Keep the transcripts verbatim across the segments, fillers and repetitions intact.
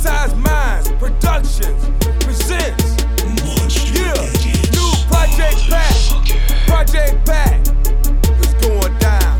Hypnotized Minds Productions presents, yeah, new Project Pack, Project Pack. It's going down.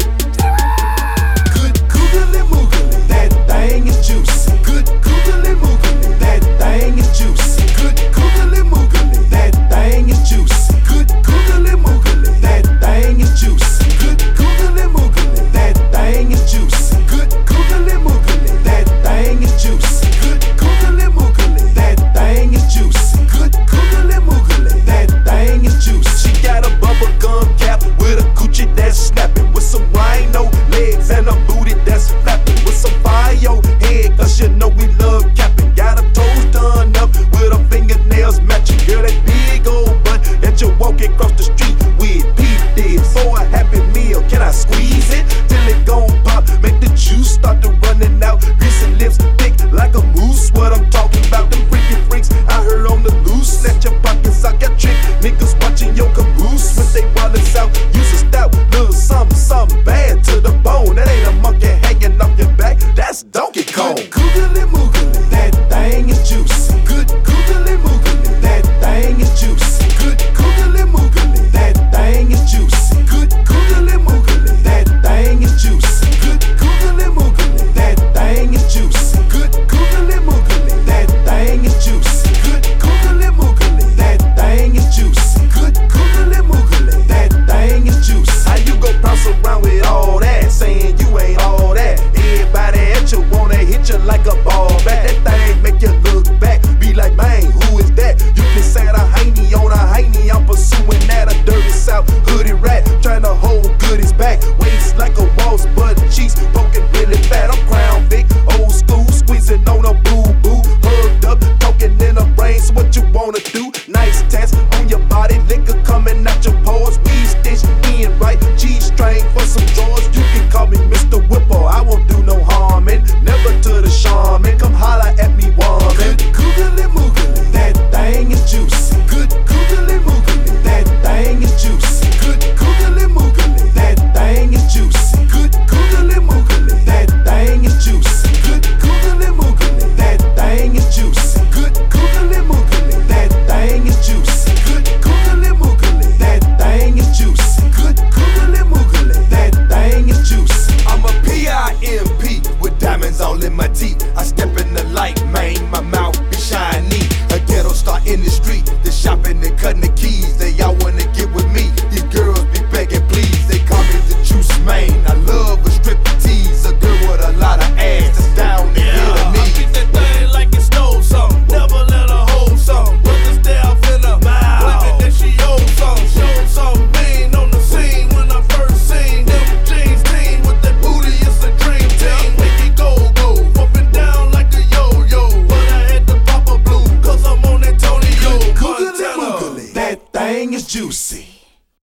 Good googly moogly, that thing is juicy. Good googly moogly, that thing is juicy. Good googly moogly, that thing is juicy. Good googly moogly, that thing is juicy. Good googly moogly, that thing is juicy. Good googly moogly, that thing is juicy. Good googly moogly, that thing is juicy. Good googly moogly, that thing is juicy. She got a bubble gum cap with a coochie that's snapping, with some rhino legs and a booty that's flapping, with some fire head, cause you know we love capping. Got her toes done up with her fingernails matching. Girl, that big old butt that you're walking across the street with. Peep this for a happy meal. Can I squeeze it till it gon' pop? Make the juice start to running out. Greasy lips thick like a moose. What I'm talking about, them freaky freaks I heard on the loose. Snatch your pockets, I got trick niggas watching your caboose when they wallets out. Use a stout, little something, something bad to the bone. That ain't a monkey hanging off your back, that's Donkey Kong. Good googly moogly, that thing is juicy. Good googly moogly, that thing is juicy. Good googly moogly, that thing is juicy. Good googly moogly, that thing is juicy. Good googly moogly, that thing is juicy. Good googly moogly, that thing is juicy. Good googly moogly, that thing is juicy. Good googly moogly, that thing is juicy. How you gon' bounce around with all that, saying you ain't all that? Everybody at you wanna hit you like a ball bat. That thing make you look back, be like, man, who is that? You can say a hiney on a hiney, I'm pursuing that. A dirty South hoodie rat, trying to hold goodies back. Waist like a waltz, butt cheeks poking really fat. I'm Crown Vic, old school, squeezing on a boo-boo. Hugged up, talking in her brain, so what you wanna do? Nice tats on your body, liquor coming out your pores. Weed stitch in right, G-string for some drawers. You can call me Mister Whippo, I won't do no harming. Never to the shaman, come holla at me, woman. Good googly moogly, that thing is juicy. Good googly moogly, that thing is juicy. Good googly moogly, that thing is juicy. Good googly moogly, that thing is juicy. Good googly moogly, that thing is juicy. Good googly moogly, that thing is juicy. Good googly moogly, that thing is juicy. Good googly moogly, that thing is juicy. I'm a P I M P with diamonds all in my teeth. I step in the light, man, my mouth be shiny. A ghetto star in the street, they shopping and cutting the keys. They all wanna get with me, these girls be begging please. They call me the juice man, I love a strip tease. A girl with a lot of ass that's down to get her I knees. beat that thing like it stole something. Never let her hold something. Put the staff in her mouth. Women that she owed something. Showed something mean on the scene when I first seen them jeans team with that booty. It's a dream team. Make it go go up and down like a yo-yo. But I had to pop a blue 'cause I'm on that Tony Yo Good googly Montana. moogly, that thing is juicy.